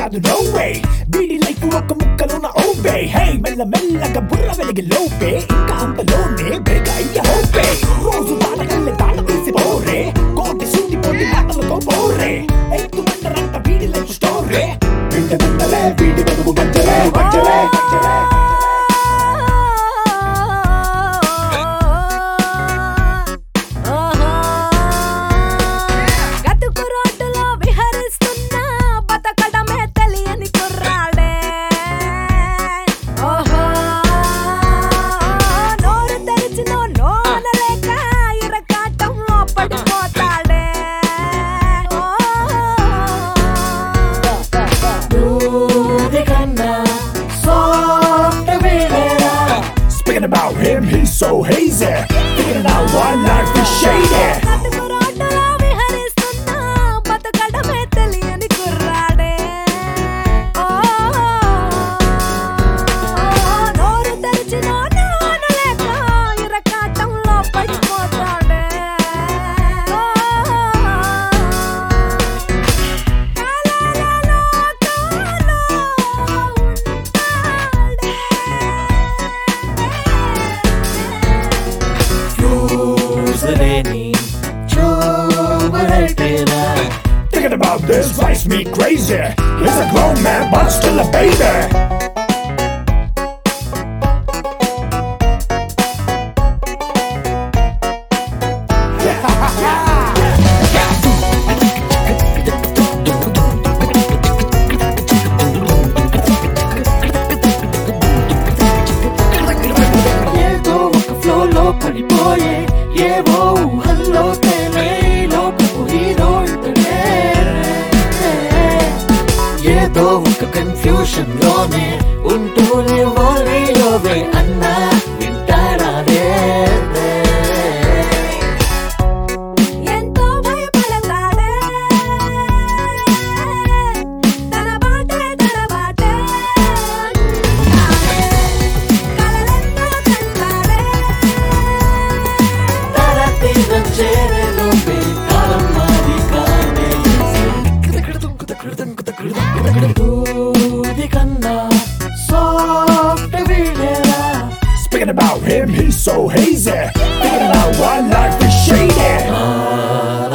కాదు no way వీడి life ఒక ముక్కలోన ఓపే హే మెల్ల మెల్లగా బుర్ర వెలిగి లోపే ఇంకా అంతలోనే బ్రేక్ అయ్య హోపే రోజు తాళకల్లె తాళ తీసి పోరే కోటి సూటి పోటి మాటలతో పోరే ఎత్తు మంటరంట వీడి లైఫ్ స్టోరీ వింటలే వీడి వెలుగు వంచలే వంచలే వంచలే Speaking about him, he's so hazy. Thinking about one life is shady. Thinking about this drives me crazy. He's a grown man, but still a baby. Confusion లోనే ఉంటూనే worryలోవే అన్నా వింటారా ఎంతో భయపడతాడే తన బాటే కలలెన్నో కంటాడే తన తీరం చేరేలోపే కాలం మారి కానే Speaking about him, he's so hazy. Thinking about one life is shady.